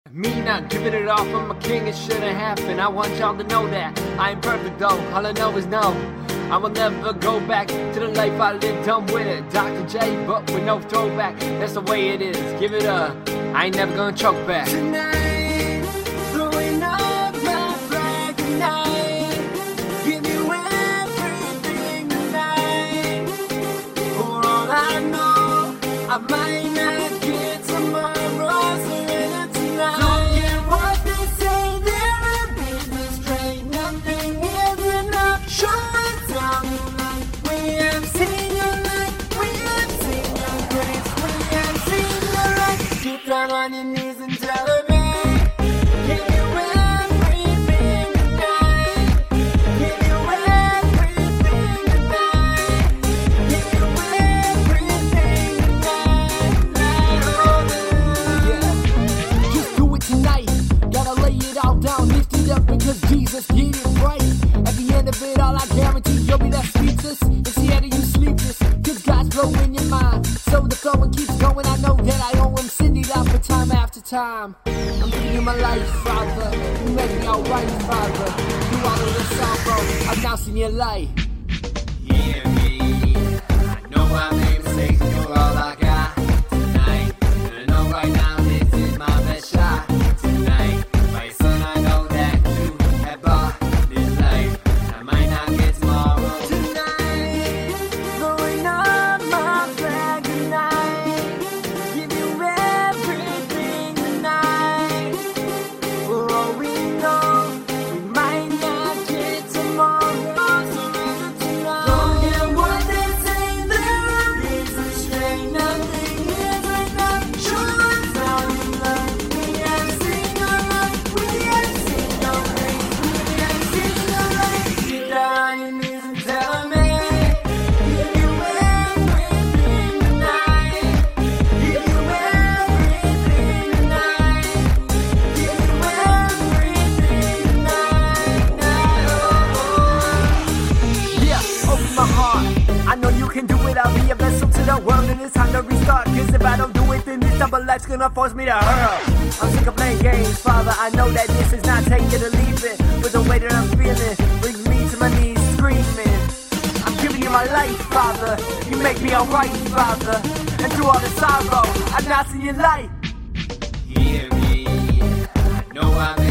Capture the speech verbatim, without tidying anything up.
Me not giving it all from a king, it shouldn't happen. I want y'all to know that I ain't perfect though, all I know is no, I will never go back to the life I lived. Done with it, Doctor J, but with no throwback. That's the way it is, give it up, I ain't never gonna choke back. Tonight, throwing up my flag tonight, give you everything tonight. For all I know, I might not get tomorrow, surrender tonight. Don't care what they say, they're a business trade. Nothing is enough, show it down tonight. We have seen your light, we have seen your grace, we have seen your light. Get down on your knees and tell her, man, give you everything tonight. Give you everything tonight. Give you everything tonight. Yeah, just do it tonight. Gotta lay it all down, lift it up because Jesus get it right. At the end of it all, I guarantee you'll be left speechless. It's the end of you sleepless, cause God's blowing your mind. So the flowing keeps going, I know that I owe him. Send it out for time after time. I'm giving you my life, Father. You make me alright, Father. Through all of the sorrow, I'm now seeing your light. Hear me, I know I made mistakes, and you're all I got tonight. And I know right now this is my best shot tonight. My son, I know that you have bought this life. I might not get tomorrow. Tonight, throwing up my flag tonight, give you everything tonight. For all we know, we might not get tomorrow, surrender tonight. Don't hear what they say, there is a strain. Nothing is enough, show us how you love. We have seen your light, we have seen your grace, we have seen your light. Get down on your knees and tell me, give you everything tonight. Give you everything tonight. Give you everything tonight. Yeah, open my heart. I know you can do it. I'll be a vessel to the world, and it's time to restart. Cause if I don't do it, then this double life's gonna force me to hurl. I'm sick of playing games, Father. I know that this is not take it or leave it, but the way that I'm feeling brings me to my knees screaming. I'm giving you my life, Father. You make me alright, Father. And through all the sorrow, I'm now seeing your light. Hear me, I know I